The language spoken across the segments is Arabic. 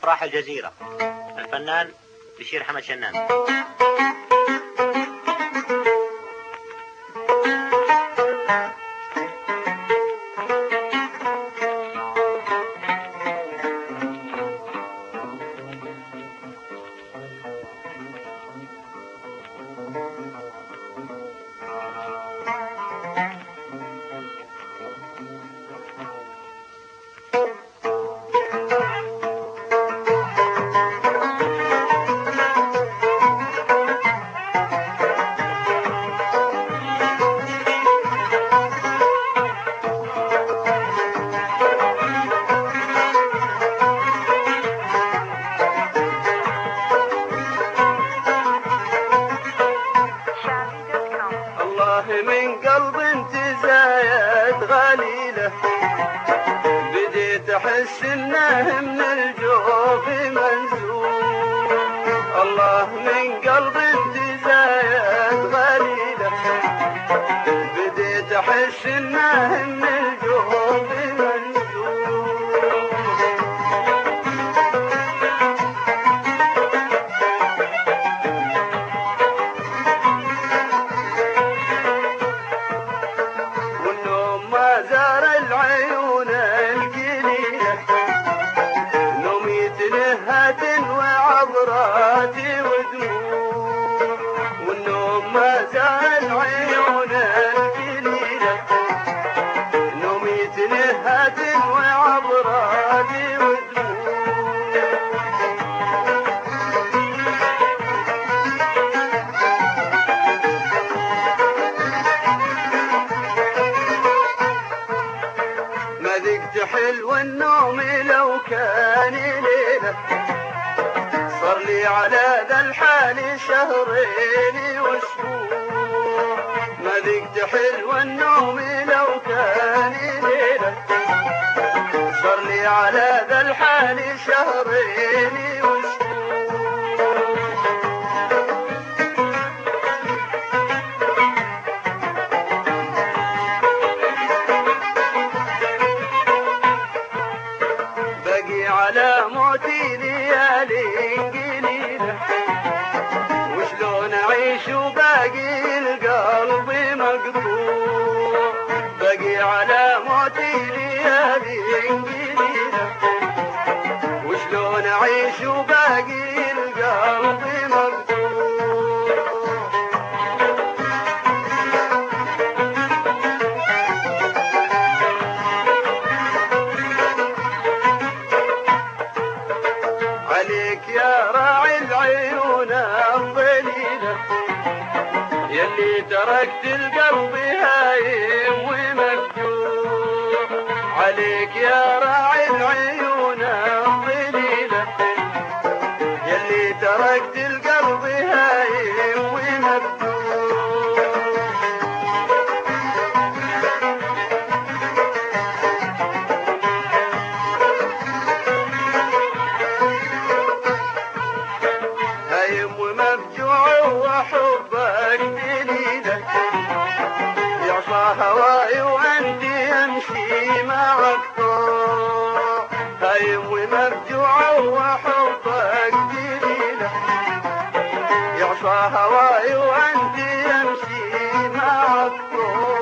أفراح الجزيرة. الفنان بشير حمد شنان. من قلب تزايد غليله بديت احس انه من الجوف منزول. الله من قلب تزايد غليله بديت احس انه من الجوف منزول. زار العيون القليلة نومي تنهد وعبراتي ودموع. والنوم ما زار العيون القليلة نومي تنهد وعبراتي ودموع. ما ذقت حلو النوم لو كان ليلة صار لي على ذا الحال شهرين واسبوع. ما ذقت حلو النوم لو كان ليلة صار لي على ذا الحال شهرين واسبوع. على موتي ليالي قليلة وشلون اعيش وباقي القلب مقطوع. باقي على موتي ليالي قليلة وشلون اعيش وباقي القلب مقطوع. عليك يا راعي العيون الظليلة يلي تركت القلب هايم ومفتوح. عليك يا راعي العيون الظليلة يلي تركت القلب هايم ومفتوح. هايم ومفجوع وحبك دليله يعصى هواي وعندي امشي معك طوع. هايم ومفجوع وحبك دليله يعصى هواي وعندي امشي معك طوع.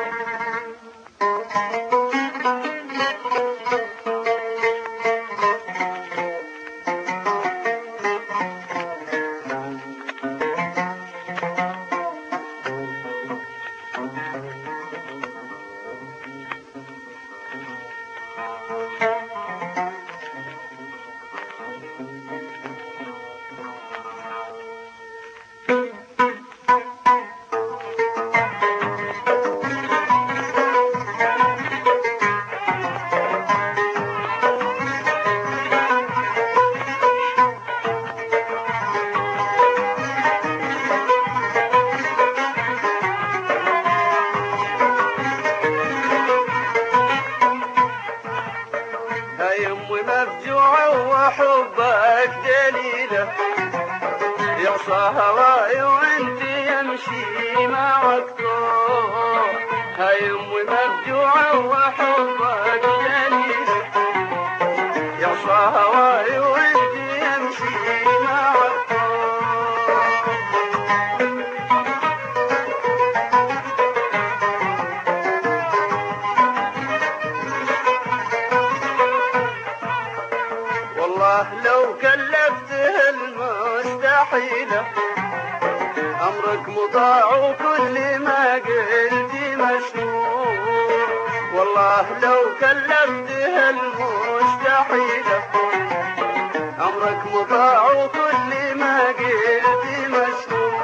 مفجوع وحبك دليله يعصى هواي وانتي يمشي معك طوع. هاي امي مفجوع وحبك دليله يعصى هواي وانتي والله لو كلفته المستحيلة أمرك مطاع وكل ما قلتي مسموع. والله لو كلفته المستحيلة أمرك مطاع وكل ما قلتي مسموع.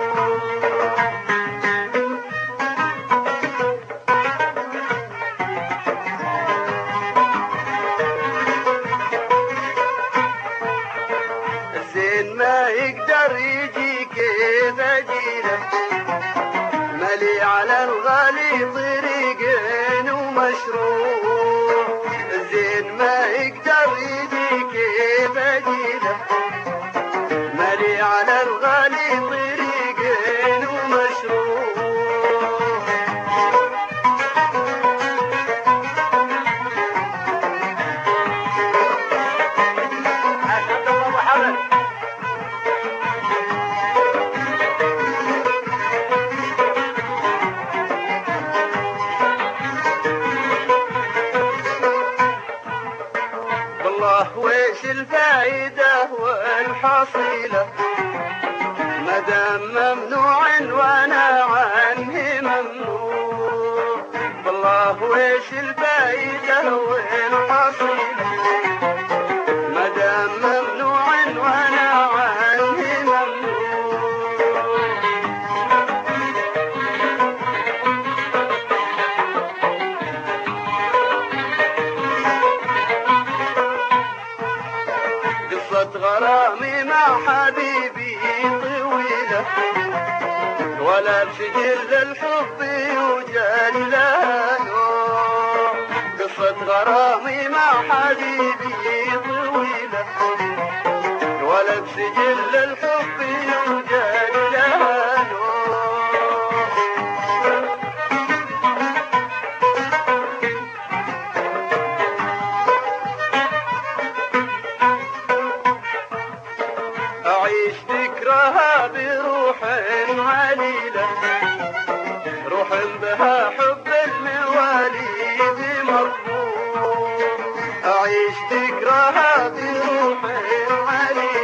الزين ما يقدر يجي كيف أجيله مالي على الغالي طريقين ومشروع. الزين ما يقدر يجي كيف أجيله مالي على الغالي طريقين ومشروع. والله ويش الفايدة والحصيلة مدام ممنوع وانا عنه ممنوع. والله ويش الفايدة والحصيلة مدام ممنوع وانا عنه ممنوع. قصة غرامي مع حبيبي طويلة ولا بشجر الحب يوجد لها نوع. قصة غرامي مع حبيبي طويلة ولا بشجر الحب يوجد لها نوع. أعيش ذكرها بروح عليلة روح بها حب المواليد مرفوع. أعيش ذكرها بروح عليلة